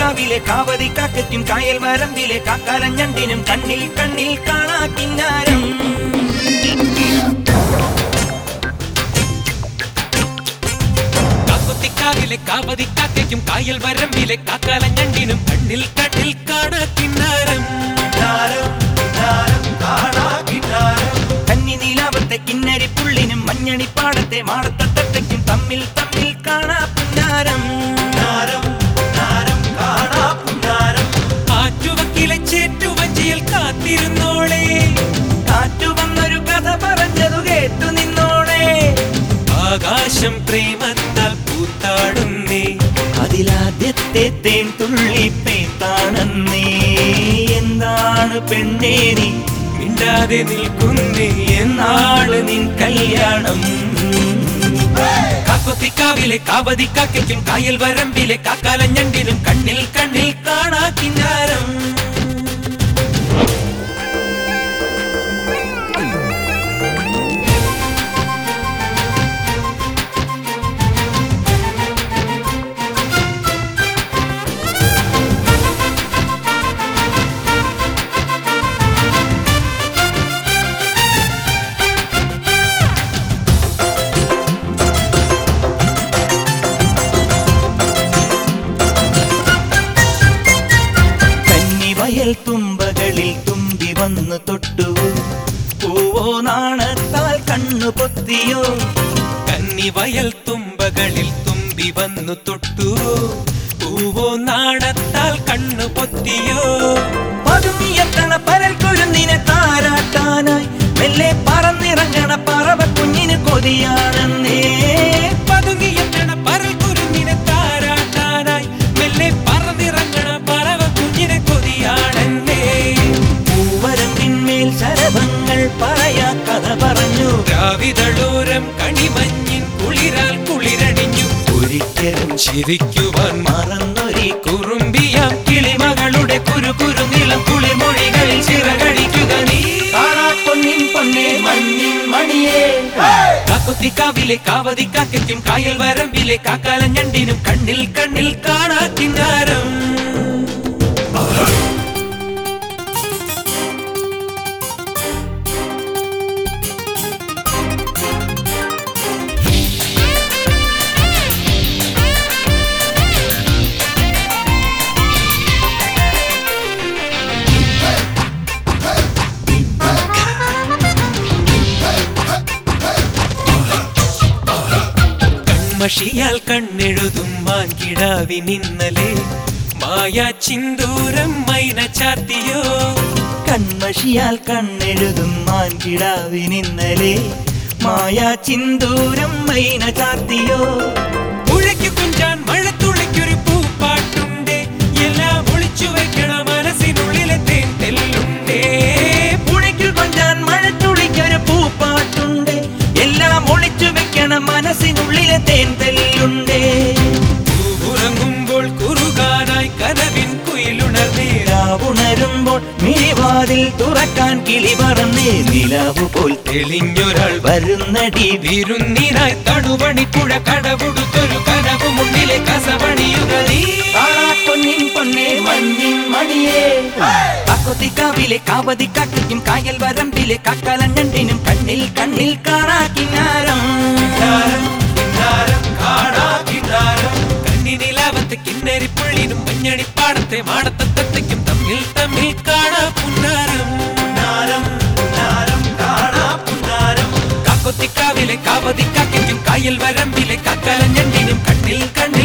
കാക്കത്തിക്കാവിലെ കാവതി കാക്കയ്ക്കും കായൽ വരമ്പിലെ കാക്കാലഞ്ഞണ്ടിനും കണ്ണിൽ കണ്ണിൽ കാണാ കിന്നാരം. കാക്കത്തിക്കാവിലെ കാവതി കാക്കയ്ക്കും കായൽ വരമ്പിലെ കാക്കാലഞ്ഞണ്ടിനും കണ്ണിൽ കണ്ണിൽ കാണാ കിന്നാരം. കന്നി നീലാവത്തെ കിന്നരിപ്പുള്ളിനും മഞ്ഞണിപ്പാടത്തെ മാടത്തട്ടയ്ക്കും തമ്മിൽ തമ്മിൽ കാണാ പുന്നാരം. ആറ്റുവക്കിലെ ചേറ്റുവഞ്ചിയിൽ കാത്തിരുന്നോളെ, കാറ്റു വന്നൊരു കഥ പറഞ്ഞതു കേട്ടു നിന്നോളെ. ആകാശം പ്രേമത്താൽ പൂത്താടുന്നേ, അതിലാദ്യത്തെ തേൻ തുള്ളി പേത്താണെന്നേ. എന്താണ് പെണ്ണേ നീ മിണ്ടാതെ നിൽക്കുന്നേ, എന്നാണ് നിൻ കല്യാണം? കാക്കത്തിക്കാവിലെ കാവതി കാക്കയ്ക്കും കായൽ വരമ്പിലെ കാക്കാലഞ്ഞണ്ടിനും കണ്ണിൽ കണ്ണിൽ കാണാ കിന്നാരം. തുമ്പകളിൽ തുമ്പി വന്നു തൊട്ടു, പൂവോ നാണത്താൽ കണ്ണു പൊത്തിയോ. കന്നിവയൽ തുമ്പകളിൽ തുമ്പി വന്നു തൊട്ടു, പൂവോ നാണത്താൽ കണ്ണു പൊത്തിയോ. പതുങ്ങിയെത്തണ പരൽ കുരുന്നിനെ താരാട്ടാനായി മെല്ലെ പറന്നിറങ്ങണ പറവ കുഞ്ഞിന് കൊതിയാണെന്നേ. പതുങ്ങിയെത്തണ പരൽ കുരുന്നിനെ താരാട്ടാനായി മെല്ലെ പറന്നിറങ്ങണ പറവ കുഞ്ഞിനെ കൊതിയാണെന്നേ. പൂവരമ്പിന്മേൽ ശരഭങ്ങൾ പറയാ കഥ പറഞ്ഞു, രാവിതളോരം കണിമഞ്ഞിൻ കുളിരാൽ കുളിരണിഞ്ഞു. ഒരിക്കലും ചിരിക്കുവാൻ മറന്നൊരി കുറുമ്പിയാം കിളിമകളുടെ കുരു നിളം കുളിമൊഴികളിൽ ചിറകടിക്കുക നീ. പൊന്നിൻ പൊന്നേ മണ്ണിൻ മണിയേ. കാക്കത്തിക്കാവിലെ കാവതി കാക്കയ്ക്കും കായൽ വരമ്പിലെ കാക്കാലഞ്ഞണ്ടിനും കണ്ണിൽ കണ്ണിൽ കാണാ കിന്നാരം. മഷിയാൽ കണ്ണെഴുതും മാൻകിടാവിനിന്നലെ മായാ ചിന്തൂരം മൈന ചാർത്തിയോ. കൺമഷിയാൽ കണ്ണെഴുതും മാൻകിടാവിനിന്നലെ മായാ ചിന്തൂരം മൈന ചാർത്തിയോ. പുഴയ്ക്കു കുഞ്ചാൻ മഴത്തുള്ളിക്കൊരു പൂപ്പാട്ടുണ്ടേ, എല്ലാം ഒളിച്ചു വെക്കണ മനസ്സിനുള്ളിലെ തേൻ തെല്ലുണ്ടേ. പുഴയ്ക്കു കൊഞ്ചാൻ മഴത്തുള്ളിക്കൊരു പൂപ്പാട്ടുണ്ട്, എല്ലാം ഒളിച്ചു വെക്കണ മനസ്സിനുള്ളിലെ തേൻ തെല്ലുണ്ടേ. ഉറങ്ങുമ്പോൾ കുറുകാനായി കനവിൻ കുയിലുണർന്നേ, ഉണരുമ്പോൾ മിഴിവാതിൽ തുറക്കാൻ കിളി പറന്നേ. നിലാവു പോൽ തെളിഞ്ഞൊരാൾ വരുന്നടി വിരുന്നിനായി തടുവണിപ്പുഴ കടവുടുത്തൊരു കനവ് മുന്നിലെ കസവണിയുക നീ. പൊന്നിൻ പൊന്നേ മഞ്ഞിൻ മണിയേ. കാക്കത്തിക്കാവിലെ കാവതി കാക്കയ്ക്കും കായൽ വരമ്പിലെ കാക്കാലഞ്ഞണ്ടിനും കണ്ണിൽ കണ്ണിൽ കാണാ കിന്നാരം. കണ്ണിനിലാവത്തെ കിന്നരിപ്പുള്ളിനും മഞ്ഞണിപ്പാടത്തെ മാടത്തട്ടയ്ക്കും തമ്മിൽ തമ്മിൽ കാണാ പുന്നാരം. കാക്കത്തിക്കാവിലെ കാവതി കാക്കയ്ക്കും കായൽ വരമ്പിലെ കാക്കാലഞ്ഞണ്ടിനും കണ്ണിൽ കണ്ണിൽ